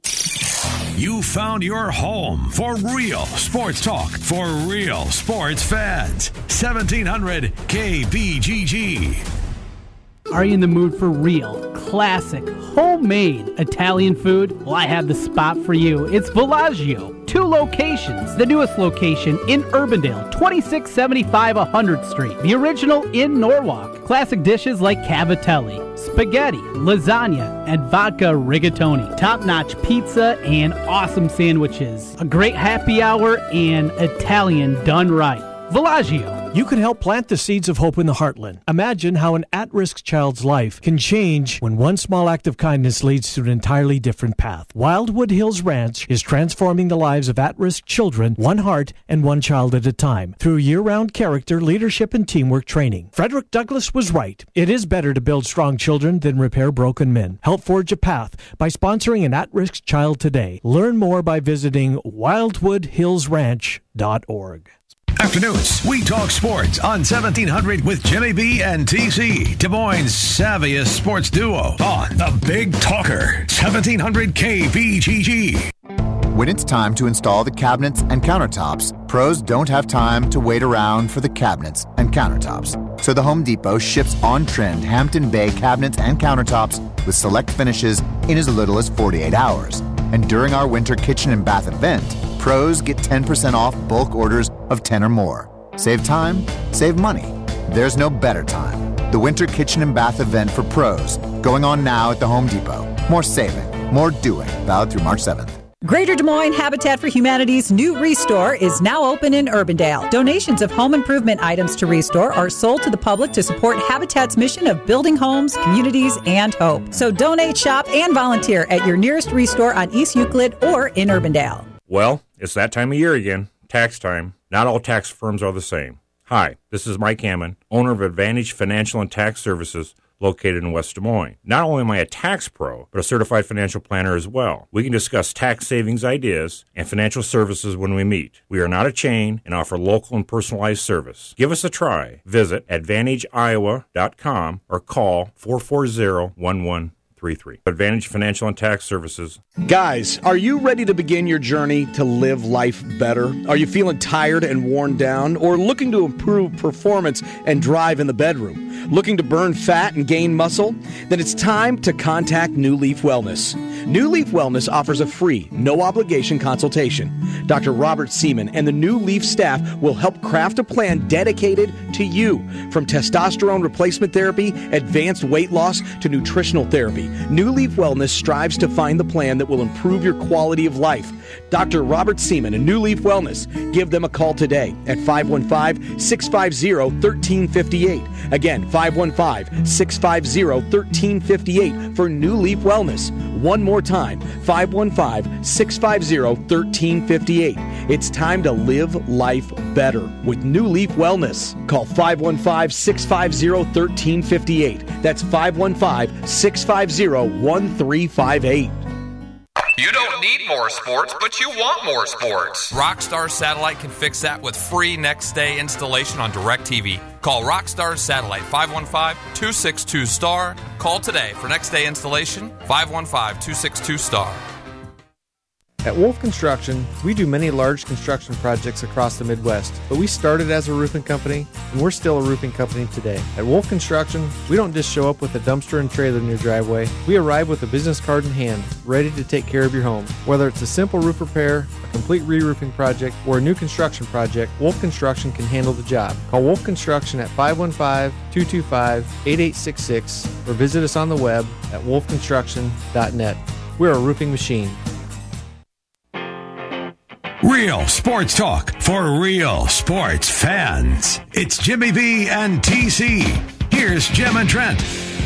You found your home for real sports talk for real sports fans. seventeen hundred K B G G. Are you in the mood for real, classic, homemade Italian food? Well, I have the spot for you. It's Villaggio. Two locations. The newest location in Urbandale, twenty-six seventy-five one hundredth Street. The original in Norwalk. Classic dishes like cavatelli, spaghetti, lasagna, and vodka rigatoni. Top-notch pizza and awesome sandwiches. A great happy hour and Italian done right. Villaggio. You can help plant the seeds of hope in the heartland. Imagine how an at-risk child's life can change when one small act of kindness leads to an entirely different path. Wildwood Hills Ranch is transforming the lives of at-risk children, one heart and one child at a time, through year-round character, leadership, and teamwork training. Frederick Douglass was right. It is better to build strong children than repair broken men. Help forge a path by sponsoring an at-risk child today. Learn more by visiting wildwood hills ranch dot org. Afternoons, we talk sports on seventeen hundred with Jimmy B and T C, Des Moines' savviest sports duo on the Big Talker, seventeen hundred K B G G. When it's time to install the cabinets and countertops, pros don't have time to wait around for the cabinets and countertops. So the Home Depot ships on-trend Hampton Bay cabinets and countertops with select finishes in as little as forty-eight hours. And during our winter kitchen and bath event, pros get ten percent off bulk orders of ten or more. Save time, save money. There's no better time. The winter kitchen and bath event for pros, going on now at the Home Depot. More saving, more doing, valid through March seventh. Greater Des Moines Habitat for Humanity's new Restore is now open in Urbandale. Donations of home improvement items to Restore are sold to the public to support Habitat's mission of building homes, communities, and hope. So donate, shop, and volunteer at your nearest Restore on East Euclid or in Urbandale. Well, it's that time of year again, tax time. Not all tax firms are the same. Hi, this is Mike Hammond, owner of Advantage Financial and Tax Services, located in West Des Moines. Not only am I a tax pro, but a certified financial planner as well. We can discuss tax savings ideas and financial services when we meet. We are not a chain and offer local and personalized service. Give us a try. Visit advantage iowa dot com or call four four zero, one one three three. Advantage Financial and Tax Services. Guys, are you ready to begin your journey to live life better? Are you feeling tired and worn down, or looking to improve performance and drive in the bedroom? Looking to burn fat and gain muscle? Then it's time to contact New Leaf Wellness. New Leaf Wellness offers a free, no-obligation consultation. Doctor Robert Seaman and the New Leaf staff will help craft a plan dedicated to you. From testosterone replacement therapy, advanced weight loss, to nutritional therapy, New Leaf Wellness strives to find the plan that will improve your quality of life. Doctor Robert Seaman and New Leaf Wellness. Give them a call today at five one five, six five zero, one three five eight. Again, five one five, six five zero, one three five eight for New Leaf Wellness. One more more time, five one five, six five zero, one three five eight. It's time to live life better with New Leaf Wellness. Call five one five, six five zero, one three five eight. That's five one five, six five zero, one three five eight. You don't need more sports, but you want more sports. Rockstar Satellite can fix that with free next-day installation on DirecTV. Call Rockstar Satellite, five one five, two six two, S T A R. Call today for next-day installation, five one five, two six two, S T A R. At Wolf Construction, we do many large construction projects across the Midwest, but we started as a roofing company, and we're still a roofing company today. At Wolf Construction, we don't just show up with a dumpster and trailer in your driveway. We arrive with a business card in hand, ready to take care of your home. Whether it's a simple roof repair, a complete re-roofing project, or a new construction project, Wolf Construction can handle the job. Call Wolf Construction at five one five, two two five, eight eight six six or visit us on the web at wolf construction dot net. We're a roofing machine. Real sports talk for real sports fans. It's Jimmy B and T C. Here's Jim and Trent.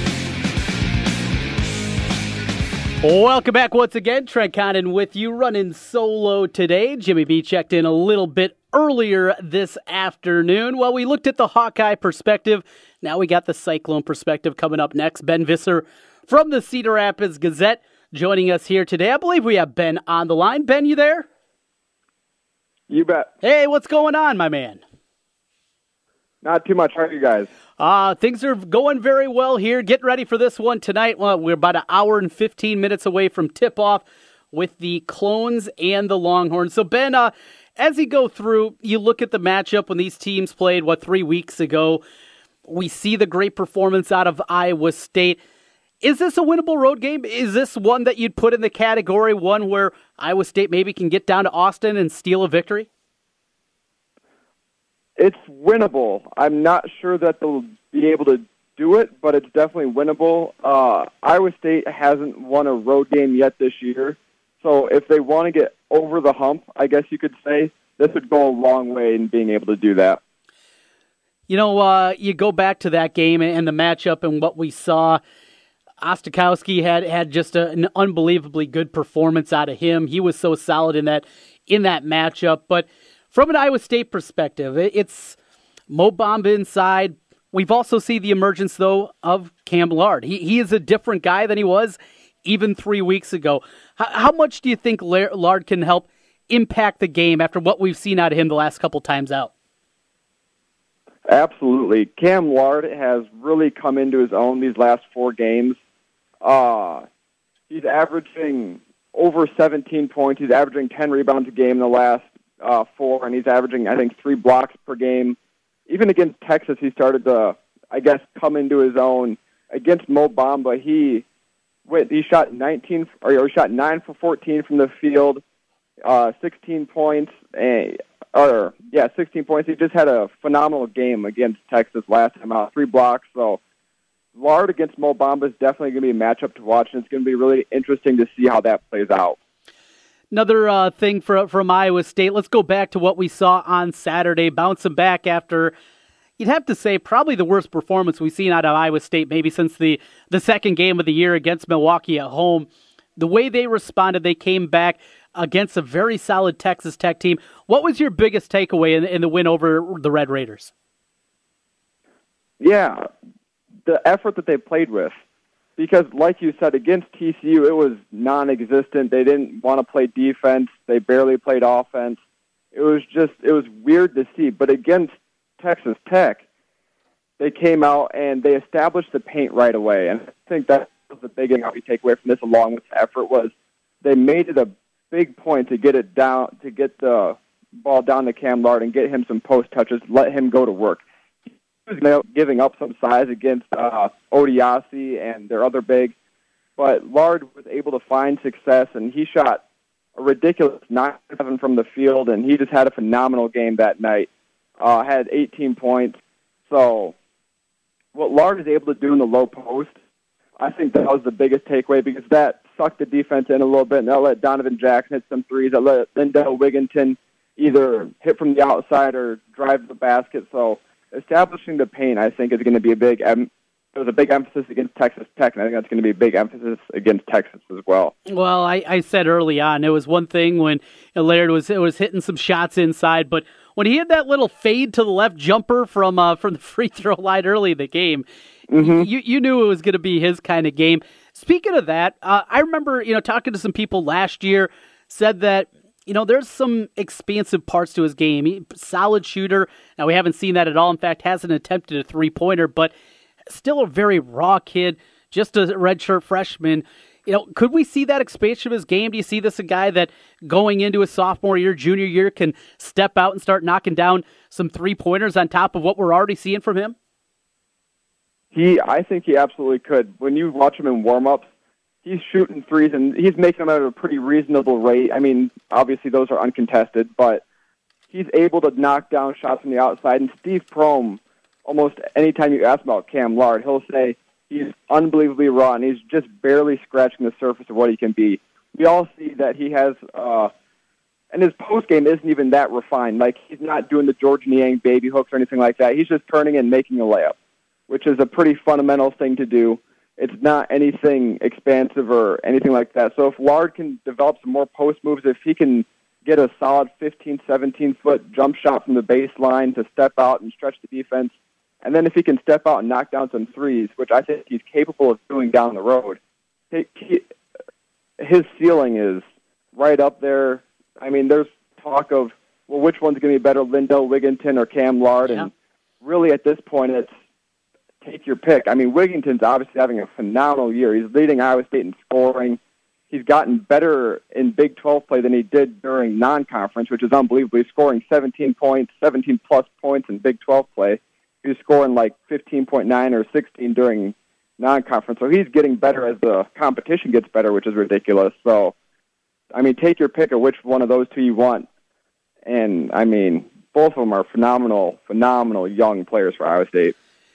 Welcome back once again. Trent Condon with you, running solo today. Jimmy B checked in a little bit earlier this afternoon. Well, we looked at the Hawkeye perspective. Now we got the Cyclone perspective coming up next. Ben Visser from the Cedar Rapids Gazette joining us here today. I believe we have Ben on the line. Ben, you there? You bet. Hey, what's going on, my man? Not too much. How are you guys? Uh, things are going very well here. Getting ready for this one tonight. Well, we're about an hour and fifteen minutes away from tip-off with the Clones and the Longhorns. So, Ben, uh, as you go through, you look at the matchup when these teams played, what, three weeks ago. We see the great performance out of Iowa State. Is this a winnable road game? Is this one that you'd put in the category one where Iowa State maybe can get down to Austin and steal a victory? It's winnable. I'm not sure that they'll be able to do it, but it's definitely winnable. Uh, Iowa State hasn't won a road game yet this year, so if they want to get over the hump, I guess you could say, this would go a long way in being able to do that. You know, uh, you go back to that game and the matchup and what we saw. Ostakowski had, had just a, an unbelievably good performance out of him. He was so solid in that in that matchup. But from an Iowa State perspective, it, it's Mo Bamba inside. We've also seen the emergence, though, of Cam Lard. He he is a different guy than he was even three weeks ago. How, how much do you think Lard can help impact the game after what we've seen out of him the last couple times out? Absolutely. Cam Lard has really come into his own these last four games. Uh, he's averaging over seventeen points. He's averaging ten rebounds a game in the last uh, four, and he's averaging, I think, three blocks per game. Even against Texas, he started to, I guess, come into his own. Against Mo Bamba, he went. He shot nineteen, or he shot nine for fourteen from the field, uh, sixteen points, and, or yeah, sixteen points. He just had a phenomenal game against Texas last time out, three blocks. So Lard against Mo Bamba is definitely going to be a matchup to watch, and it's going to be really interesting to see how that plays out. Another uh, thing for, from Iowa State, let's go back to what we saw on Saturday, bouncing back after, you'd have to say, probably the worst performance we've seen out of Iowa State, maybe since the, the second game of the year against Milwaukee at home. The way they responded, they came back against a very solid Texas Tech team. What was your biggest takeaway in, in the win over the Red Raiders? Yeah, the effort that they played with. Because, like you said, against T C U, it was non-existent. They didn't want to play defense. They barely played offense. It was just, it was weird to see. But against Texas Tech, they came out and they established the paint right away. And I think that was the big thing we take away from this, along with the effort, was they made it a big point to get it down, to get the ball down to Cam Lard and get him some post touches, let him go to work. Was giving up some size against uh, Odiasi and their other big, but Lard was able to find success, and he shot a ridiculous nine seven from the field, and he just had a phenomenal game that night. Uh, had eighteen points. So what Lard is able to do in the low post, I think that was the biggest takeaway, because that sucked the defense in a little bit, and that let Donovan Jackson hit some threes. That let Lindell Wigginton either hit from the outside or drive the basket. So establishing the paint, I think, is going to be a big there was a big emphasis against Texas Tech, and I think that's going to be a big emphasis against Texas as well. Well, I, I said early on, it was one thing when Laird was it was hitting some shots inside, but when he had that little fade to the left jumper from uh, from the free throw line early in the game, mm-hmm. you you knew it was going to be his kind of game. Speaking of that, uh, I remember you know talking to some people last year, said that you know there's some expansive parts to his game. He, solid shooter. Now we haven't seen that at all. In fact, hasn't attempted a three pointer, but still a very raw kid, just a redshirt freshman. You know, could we see that expansion of his game? Do you see this a guy that going into his sophomore year, junior year, can step out and start knocking down some three-pointers on top of what we're already seeing from him? He, I think he absolutely could. When you watch him in warm-ups, he's shooting threes, and he's making them at a pretty reasonable rate. I mean, obviously those are uncontested, but he's able to knock down shots from the outside. And Steve Prohm, almost any time you ask about Cam Lard, he'll say he's unbelievably raw, and he's just barely scratching the surface of what he can be. We all see that he has, uh, and his post-game isn't even that refined. Like, he's not doing the George Niang baby hooks or anything like that. He's just turning and making a layup, which is a pretty fundamental thing to do. It's not anything expansive or anything like that. So if Lard can develop some more post moves, if he can get a solid fifteen, seventeen-foot jump shot from the baseline to step out and stretch the defense, and then if he can step out and knock down some threes, which I think he's capable of doing down the road, he, he, his ceiling is right up there. I mean, there's talk of, well, which one's going to be better, Lindell Wigginton or Cam Lard? Yeah. And really at this point, it's take your pick. I mean, Wigginton's obviously having a phenomenal year. He's leading Iowa State in scoring. He's gotten better in Big twelve play than he did during non-conference, which is unbelievable. He's scoring seventeen points, seventeen-plus points in Big twelve play. He was scoring like fifteen point nine or sixteen during non-conference. So he's getting better as the competition gets better, which is ridiculous. So, I mean, take your pick of which one of those two you want. And, I mean, both of them are phenomenal, phenomenal young players for Iowa State.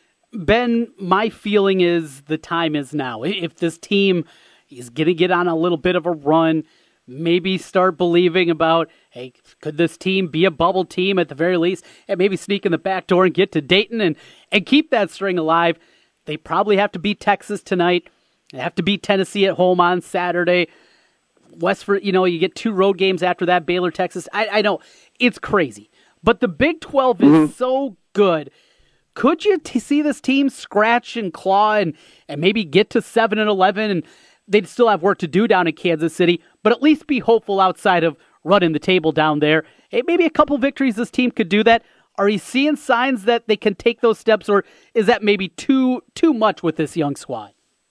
Ben, my feeling is the time is now. If this team is going to get on a little bit of a run, maybe start believing about, hey, could this team be a bubble team at the very least, and maybe sneak in the back door and get to Dayton and, and keep that string alive. They probably have to beat Texas tonight. They have to beat Tennessee at home on Saturday. Westford, you know, you get two road games after that, Baylor, Texas. I, I know, it's crazy. But the Big twelve is mm-hmm. so good. Could you t- see this team scratch and claw and, and maybe get to seven and eleven, and they'd still have work to do down in Kansas City, but at least be hopeful outside of running the table down there? Hey, maybe a couple victories this team could do that. Are you seeing signs that they can take those steps, or is that maybe too too much with this young squad?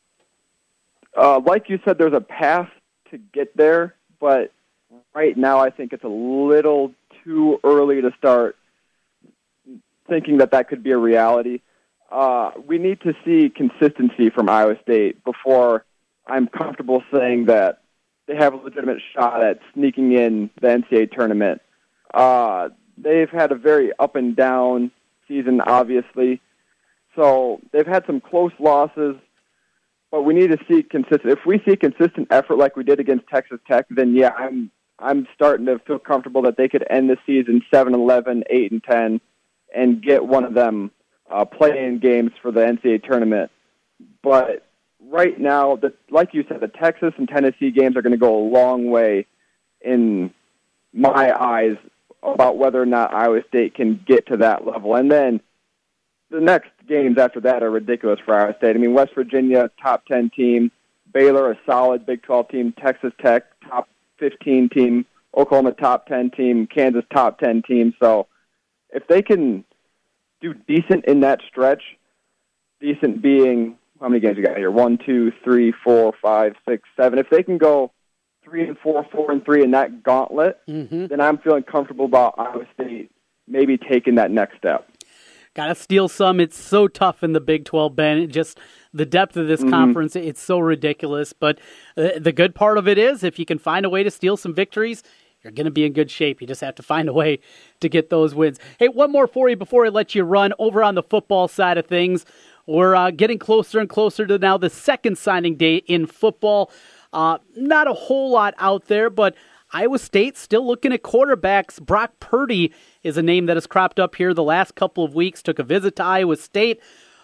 Uh, like you said, there's a path to get there, but right now I think it's a little too early to start thinking that that could be a reality. Uh, we need to see consistency from Iowa State before I'm comfortable saying that they have a legitimate shot at sneaking in the N C double A tournament. Uh, they've had a very up and down season, obviously. So they've had some close losses, but we need to see consistent. If we see consistent effort like we did against Texas Tech, then yeah, I'm I'm starting to feel comfortable that they could end the season seven and eleven, eight and ten, and get one of them uh, playing games for the N C double A tournament. But right now, the, like you said, the Texas and Tennessee games are going to go a long way in my eyes about whether or not Iowa State can get to that level. And then the next games after that are ridiculous for Iowa State. I mean, West Virginia, top ten team. Baylor, a solid Big twelve team. Texas Tech, top fifteen team. Oklahoma, top ten team. Kansas, top ten team. So if they can do decent in that stretch, decent being, how many games you got here? One, two, three, four, five, six, seven. If they can go three and four, four and three in that gauntlet, mm-hmm. then I'm feeling comfortable about Iowa State maybe taking that next step. Got to steal some. It's so tough in the Big twelve, Ben. It just the depth of this mm-hmm. conference, it's so ridiculous. But uh, the good part of it is if you can find a way to steal some victories, you're going to be in good shape. You just have to find a way to get those wins. Hey, one more for you before I let you run. Over on the football side of things, we're uh, getting closer and closer to now the second signing day in football. Uh, not a whole lot out there, but Iowa State still looking at quarterbacks. Brock Purdy is a name that has cropped up here the last couple of weeks. Took a visit to Iowa State.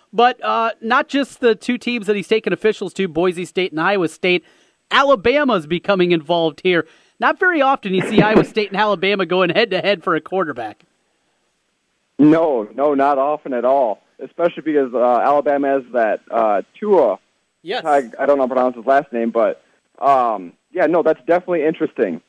But uh, not just the two teams that he's taken officials to, Boise State and Iowa State. Alabama's becoming involved here. Not very often you see Iowa State and Alabama going head-to-head for a quarterback. No, no, not often at all, especially because uh, Alabama has that uh, Tua. Yes. I, I don't know how to pronounce his last name, but, um, yeah, no, that's definitely interesting.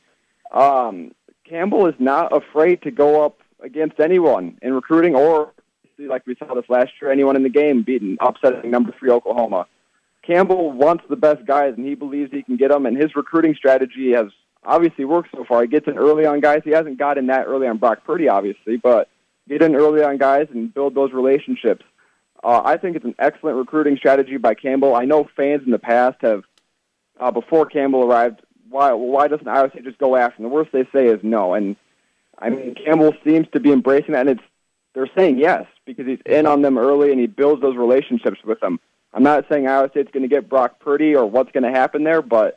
Um, Campbell is not afraid to go up against anyone in recruiting or, like we saw this last year, anyone in the game beating, upsetting number three Oklahoma. Campbell wants the best guys, and he believes he can get them, and his recruiting strategy has obviously worked so far. He gets in early on guys. He hasn't got in that early on Brock Purdy, obviously, but get in early on guys and build those relationships. Uh, I think it's an excellent recruiting strategy by Campbell. I know fans in the past have, uh, before Campbell arrived, why why doesn't Iowa State just go after him? The worst they say is no. And, I mean, Campbell seems to be embracing that, and it's they're saying yes because he's in on them early and he builds those relationships with them. I'm not saying Iowa State's going to get Brock Purdy or what's going to happen there, but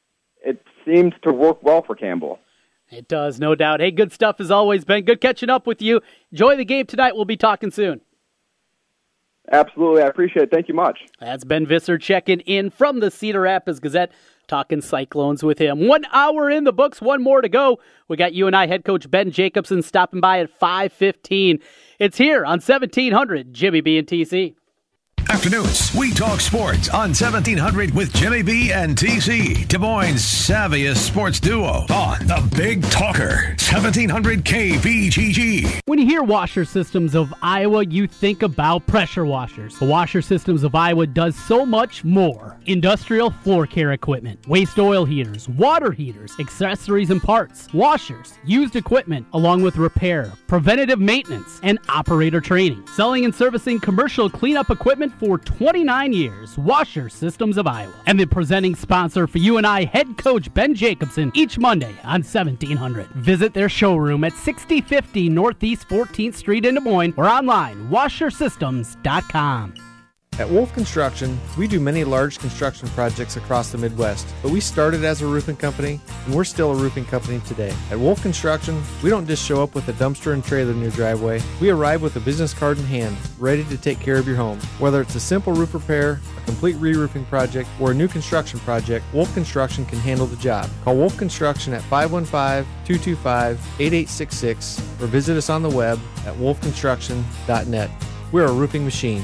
it seems to work well for Campbell. It does, no doubt. Hey, good stuff as always, Ben. Good catching up with you. Enjoy the game tonight. We'll be talking soon. Absolutely. I appreciate it. Thank you much. That's Ben Visser checking in from the Cedar Rapids Gazette, talking Cyclones with him. One hour in the books, one more to go. We got you and I, head coach Ben Jacobson, stopping by at five fifteen. It's here on seventeen hundred, Jimmy B and T C. Afternoons, we talk sports on seventeen hundred with Jimmy B and T C, Des Moines' savviest sports duo on the Big Talker, seventeen hundred K B G G. When you hear Washer Systems of Iowa, you think about pressure washers. The Washer Systems of Iowa does so much more. Industrial floor care equipment, waste oil heaters, water heaters, accessories and parts, washers, used equipment, along with repair, preventative maintenance, and operator training. Selling and servicing commercial cleanup equipment for twenty-nine years, Washer Systems of Iowa. And the presenting sponsor for you and I, head coach Ben Jacobson, each Monday on seventeen hundred. Visit their showroom at sixty fifty Northeast fourteenth Street in Des Moines or online, washer systems dot com. At Wolf Construction, we do many large construction projects across the Midwest, but we started as a roofing company, and we're still a roofing company today. At Wolf Construction, we don't just show up with a dumpster and trailer in your driveway. We arrive with a business card in hand, ready to take care of your home. Whether it's a simple roof repair, a complete re-roofing project, or a new construction project, Wolf Construction can handle the job. Call Wolf Construction at five one five, two two five, eight eight six six or visit us on the web at wolf construction dot net. We're a roofing machine.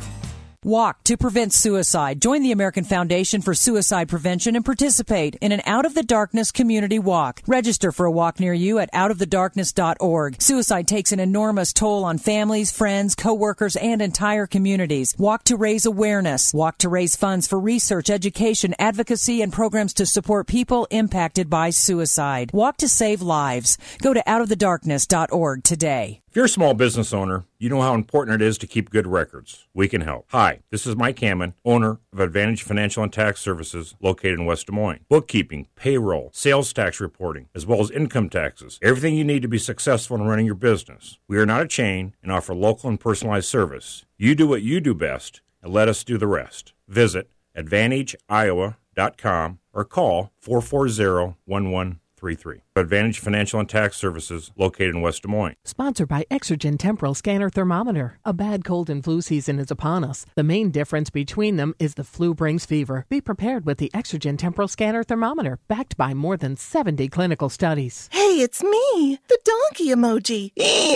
Walk to prevent suicide. Join the American Foundation for Suicide Prevention and participate in an Out of the Darkness community walk. Register for a walk near you at out of the darkness dot org. Suicide takes an enormous toll on families, friends, co-workers, and entire communities. Walk to raise awareness. Walk to raise funds for research, education, advocacy, and programs to support people impacted by suicide. Walk to save lives. Go to out of the darkness dot org today. If you're a small business owner, you know how important it is to keep good records. We can help. Hi, this is Mike Hammond, owner of Advantage Financial and Tax Services located in West Des Moines. Bookkeeping, payroll, sales tax reporting, as well as income taxes. Everything you need to be successful in running your business. We are not a chain and offer local and personalized service. You do what you do best and let us do the rest. Visit advantage iowa dot com or call four four zero, one one three three. Advantage Financial and Tax Services located in West Des Moines. Sponsored by Exergen Temporal Scanner Thermometer. A bad cold and flu season is upon us. The main difference between them is the flu brings fever. Be prepared with the Exergen Temporal Scanner Thermometer, backed by more than seventy clinical studies. Hey, it's me, the donkey emoji.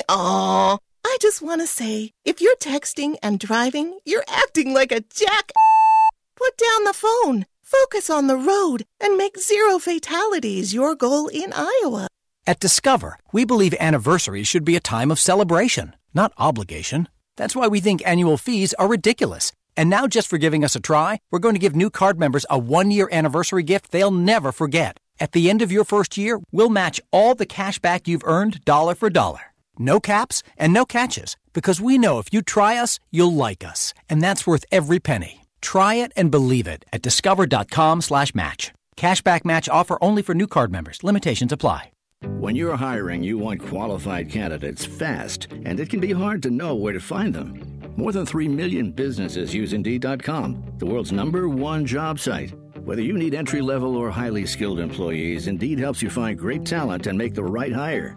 Aw. I just want to say, if you're texting and driving, you're acting like a jack. Put down the phone. Focus on the road and make zero fatalities your goal in Iowa. At Discover, we believe anniversaries should be a time of celebration, not obligation. That's why we think annual fees are ridiculous. And now, just for giving us a try, we're going to give new card members a one-year anniversary gift they'll never forget. At the end of your first year, we'll match all the cash back you've earned dollar for dollar. No caps and no catches, because we know if you try us, you'll like us. And that's worth every penny. Try it and believe it at discover.com slash match. Cashback match offer only for new card members. Limitations apply. When you're hiring, you want qualified candidates fast, and it can be hard to know where to find them. More than three million businesses use Indeed dot com, the world's number one job site. Whether you need entry-level or highly skilled employees, Indeed helps you find great talent and make the right hire.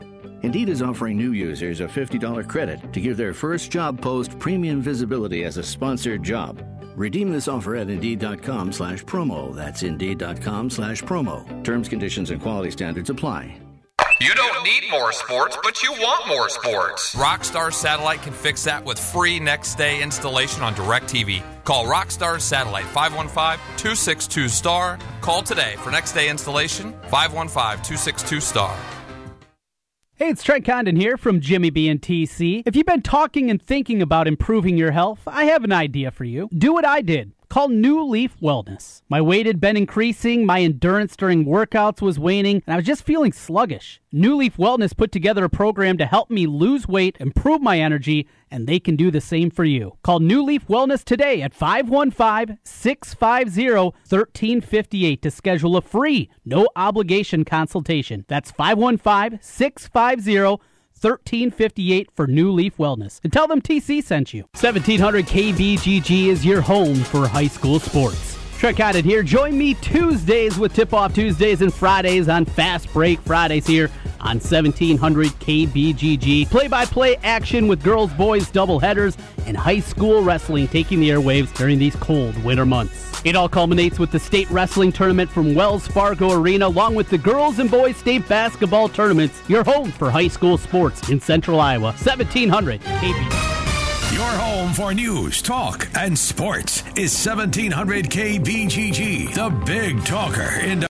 Indeed is offering new users a fifty dollars credit to give their first job post premium visibility as a sponsored job. Redeem this offer at Indeed.com slash promo. That's Indeed.com slash promo. Terms, conditions, and quality standards apply. You don't need more sports, but you want more sports. Rockstar Satellite can fix that with free next-day installation on DirecTV. Call Rockstar Satellite, five one five, two six two, S T A R. Call today for next-day installation, five one five, two six two, S T A R. Hey, it's Trent Condon here from Jimmy B and T C. If you've been talking and thinking about improving your health, I have an idea for you. Do what I did. Call New Leaf Wellness. My weight had been increasing, my endurance during workouts was waning, and I was just feeling sluggish. New Leaf Wellness put together a program to help me lose weight, improve my energy, and they can do the same for you. Call New Leaf Wellness today at five one five, six five zero, one three five eight to schedule a free, no-obligation consultation. That's five one five, six five zero, one three five eight for New Leaf Wellness. And tell them T C sent you. seventeen hundred K B G G is your home for high school sports. Trent Condon here. Join me Tuesdays with Tip-Off Tuesdays and Fridays on Fast Break Fridays here on seventeen hundred K B G G. Play-by-play action with girls, boys, doubleheaders, and high school wrestling taking the airwaves during these cold winter months. It all culminates with the state wrestling tournament from Wells Fargo Arena, along with the girls and boys state basketball tournaments. Your home for high school sports in Central Iowa. seventeen hundred K B G G. Your home for news, talk, and sports is seventeen hundred K B G G, the big talker in